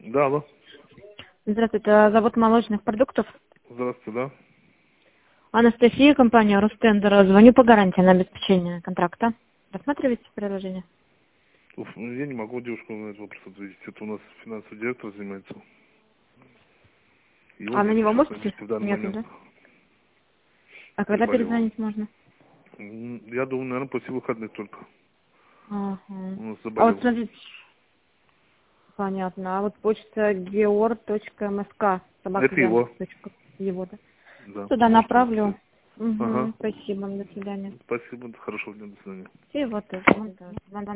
Да, алло. Здравствуйте, это завод молочных продуктов. Здравствуйте, да. Анастасия, компания Ростендер. Звоню по гарантии на обеспечение контракта. Рассматриваете предложение? Уф, ну, я не могу девушку на этот вопрос ответить. Это у нас финансовый директор занимается. Его А на здесь него сейчас можете? найти в данный Нет, момент. да? А когда Болел. перезвонить можно? Я думаю, наверное, после выходных только. Ага. Он у нас А вот заболел. смотрите, понятно. А вот почта geor.msk, Это его. его, да? Да. Туда Можете направлю. написать. Ага. Угу, спасибо, до свидания. Спасибо. Хорошего дня. До свидания. Всего тоже.